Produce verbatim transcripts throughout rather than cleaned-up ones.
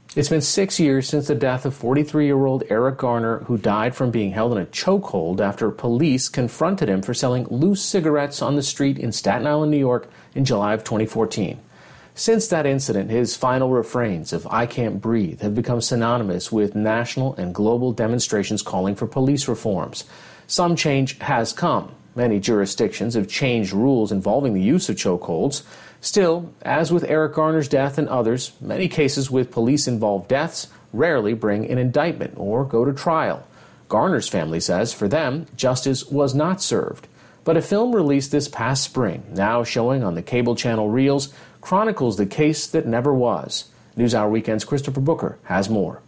It's been six years since the death of forty-three-year-old Eric Garner, who died from being held in a chokehold after police confronted him for selling loose cigarettes on the street in Staten Island, New York, in July of twenty fourteen. Since that incident, his final refrains of "I Can't Breathe" have become synonymous with national and global demonstrations calling for police reforms. Some change has come. Many jurisdictions have changed rules involving the use of chokeholds. Still, as with Eric Garner's death and others, many cases with police-involved deaths rarely bring an indictment or go to trial. Garner's family says for them, justice was not served. But a film released this past spring, now showing on the cable channel reels, chronicles the case that never was. NewsHour Weekend's Christopher Booker has more.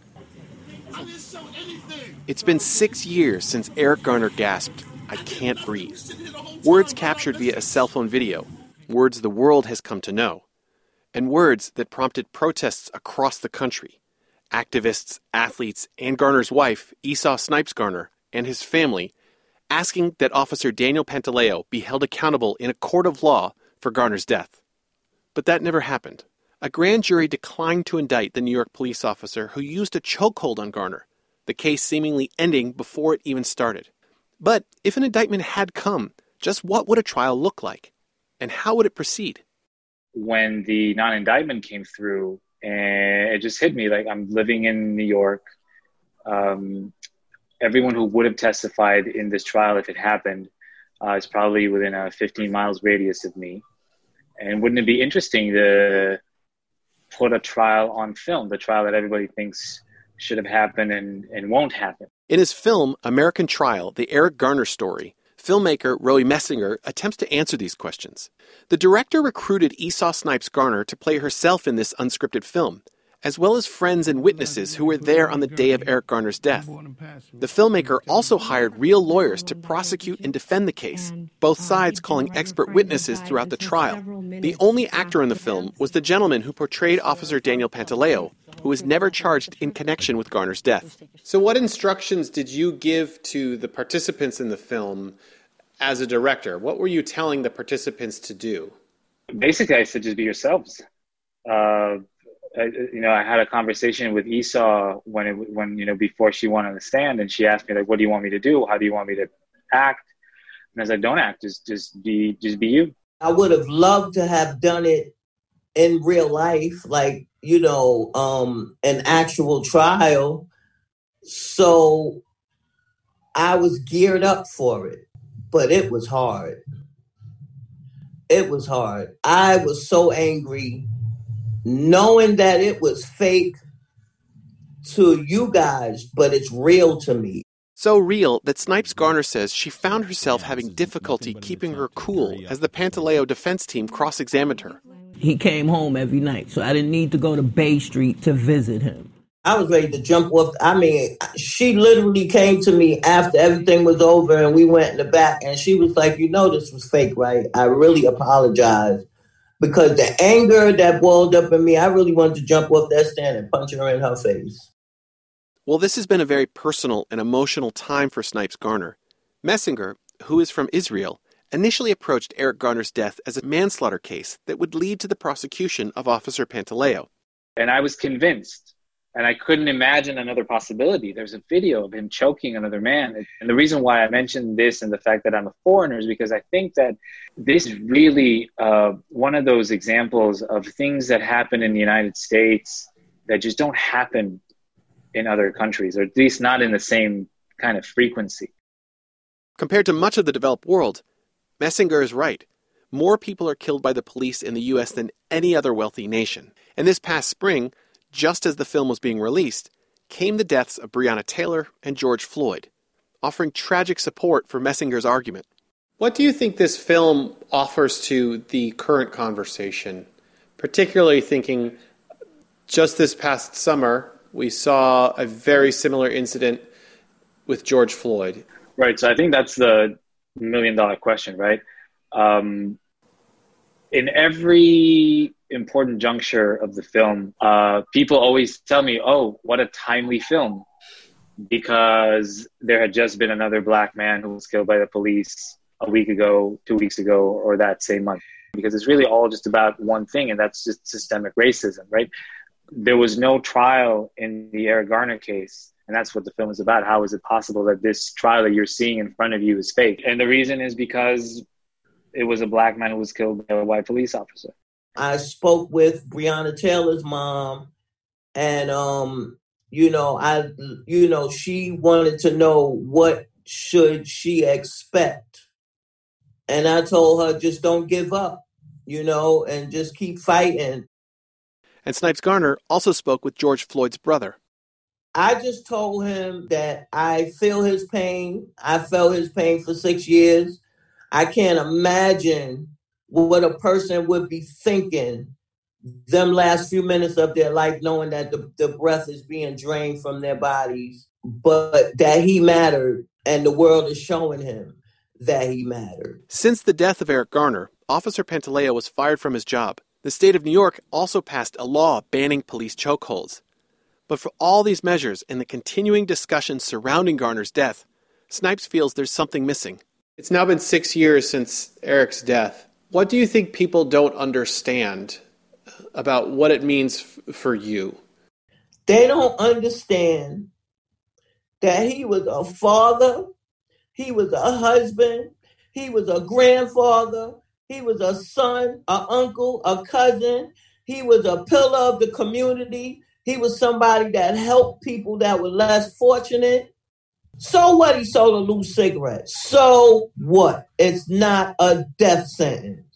It's been six years since Eric Garner gasped, "I can't breathe." Words captured via a cell phone video. Words the world has come to know, and words that prompted protests across the country. Activists, athletes, and Garner's wife, Esau Snipes Garner, and his family, asking that Officer Daniel Pantaleo be held accountable in a court of law for Garner's death. But that never happened. A grand jury declined to indict the New York police officer who used a chokehold on Garner, the case seemingly ending before it even started. But if an indictment had come, just what would a trial look like? And how would it proceed? When the non-indictment came through, and it just hit me, like, I'm living in New York. Um, everyone who would have testified in this trial, if it happened, uh, is probably within a fifteen miles radius of me. And wouldn't it be interesting to put a trial on film, the trial that everybody thinks should have happened and, and won't happen? In his film, American Trial, The Eric Garner Story, filmmaker Roy Messinger attempts to answer these questions. The director recruited Esau Snipes Garner to play herself in this unscripted film, as well as friends and witnesses who were there on the day of Eric Garner's death. The filmmaker also hired real lawyers to prosecute and defend the case, both sides calling expert witnesses throughout the trial. The only actor in the film was the gentleman who portrayed Officer Daniel Pantaleo, who was never charged in connection with Garner's death. So what instructions did you give to the participants in the film as a director? What were you telling the participants to do? Basically, I said, just be yourselves. Uh, I, you know, I had a conversation with Esau when, it, when you know, before she went on the stand, and she asked me, like, what do you want me to do? How do you want me to act? And I was like, don't act, just, just be, just be you. I would have loved to have done it in real life, like, you know, um, an actual trial. So I was geared up for it, but it was hard. It was hard. I was so angry knowing that it was fake to you guys, but it's real to me. So real that Snipes Garner says she found herself having difficulty keeping her cool as the Pantaleo defense team cross-examined her. He came home every night, so I didn't need to go to Bay Street to visit him. I was ready to jump off. I mean, she literally came to me after everything was over and we went in the back, and she was like, you know, this was fake, right? I really apologize, because the anger that boiled up in me, I really wanted to jump off that stand and punch her in her face. Well, this has been a very personal and emotional time for Snipes Garner. Messinger, who is from Israel, initially approached Eric Garner's death as a manslaughter case that would lead to the prosecution of Officer Pantaleo. And I was convinced, and I couldn't imagine another possibility. There's a video of him choking another man. And the reason why I mentioned this and the fact that I'm a foreigner is because I think that this is really uh, one of those examples of things that happen in the United States that just don't happen in other countries, or at least not in the same kind of frequency. Compared to much of the developed world, Messinger is right. More people are killed by the police in the U S than any other wealthy nation. And this past spring, just as the film was being released, came the deaths of Breonna Taylor and George Floyd, offering tragic support for Messinger's argument. What do you think this film offers to the current conversation, particularly thinking just this past summer, we saw a very similar incident with George Floyd? Right. So I think that's the million dollar question, right? Um, in every important juncture of the film, uh, people always tell me, oh, what a timely film, because there had just been another black man who was killed by the police a week ago, two weeks ago, or that same month. Because it's really all just about one thing, and that's just systemic racism, right? there was no trial in the Eric Garner case. And that's what the film is about. How is it possible that this trial that you're seeing in front of you is fake? And the reason is because it was a black man who was killed by a white police officer. I spoke with Breonna Taylor's mom, and, um, you know, I, you know, she wanted to know what should she expect. And I told her, just don't give up, you know, and just keep fighting. And Snipes Garner also spoke with George Floyd's brother. I just told him that I feel his pain. I felt his pain for six years. I can't imagine what a person would be thinking them last few minutes of their life, knowing that the, the breath is being drained from their bodies, but that he mattered, and the world is showing him that he mattered. Since the death of Eric Garner, Officer Pantaleo was fired from his job. The state of New York also passed a law banning police chokeholds. But for all these measures and the continuing discussion surrounding Garner's death, Snipes feels there's something missing. It's now been six years since Eric's death. What do you think people don't understand about what it means f- for you? They don't understand that he was a father, he was a husband, he was a grandfather, he was a son, an uncle, a cousin. He was a pillar of the community. He was somebody that helped people that were less fortunate. So what? He sold a loose cigarette. So what? It's not a death sentence.